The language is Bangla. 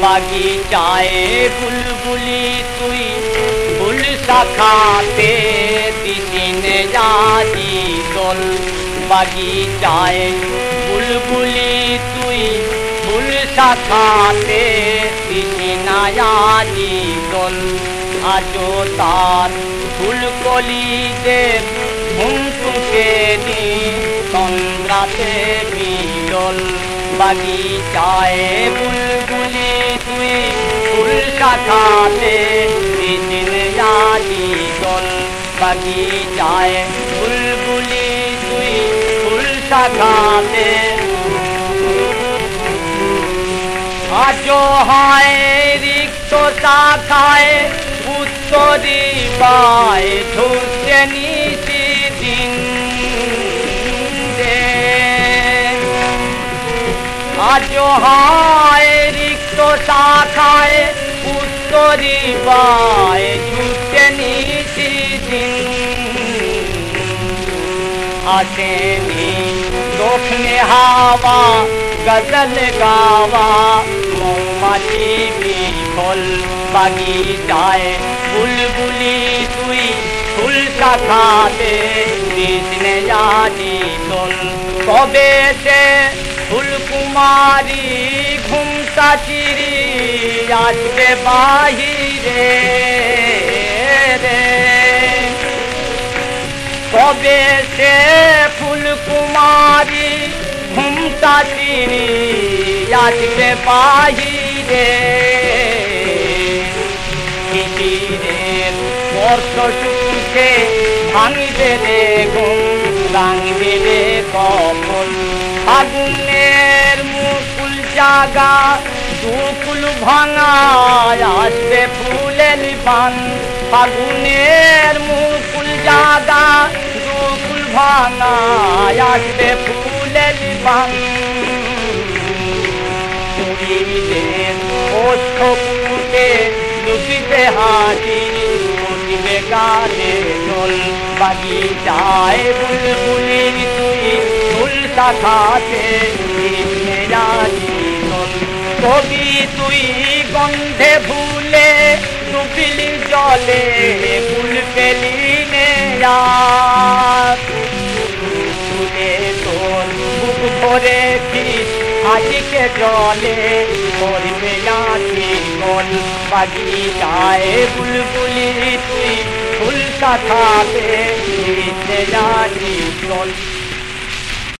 বাগিচায় বুলবুলি তুই ফুল শাখাতে দিদিনে আজি দোল বাগিচায় বুলবুলি তুই ফুল শাখাতে দিদিনা আজি দোল আজো তার ফুলকলিদের ঘুম টুকে নি তন্দ্রাতে বিদল বাগিচায় বুলবুলি তুই ফুল শাখাতে দিদিনে আজি দোল বাগিচায় বুলবুলি তুই ফুল শাখাতে আজো হয় রিক্ত শাখায় উত্তরি বাই ঢুকছে নিশি দিন আজো হয় রিক্ত শাখায় উত্তরি বাই ঢুকছে নিশি দিন আসেনি দক্ষিণে হাওয়া গজল গাওয়া মৌমাছি বিফল বাগিচায় বুলবুলি তুই ফুল শাখাতে দিদিনে আজি দোল তবে সে ফুলকুমারী ঘুমটা চিরি আসবে বাহিরে রে তবে সে ফুলকুমারী ঘুমটা চিরি আসবে বাহিরে শিশিরের বর্ষ সুখে ভাঙবে রে ঘুম ভাঙবে রে কখন আগুনের মুকুল জাগা দুকুল ভাঙা আসবে ফুলের পান ফাগুনের মুকুল জাগা দুকুল ভাঙা আসবে ফুলের পান চুরিদের ওষ্ঠ পুটে লুকিতে হাসি উঠিবে গানে দোল বাগিচায় বুলবুলি তুই ফুল শাখাতে দিদিনে আজি দোল কবি তুই গন্ধে ভুলে ডুবিলি জলে ফুল পেলি নে ফুলে তোর বুক ভরে ফিস হাসিকে জলে করবে নাকি গোল বাগিচায় বুলবুলি তুই ফুল শাখাতে দিদিনে আজি দোল।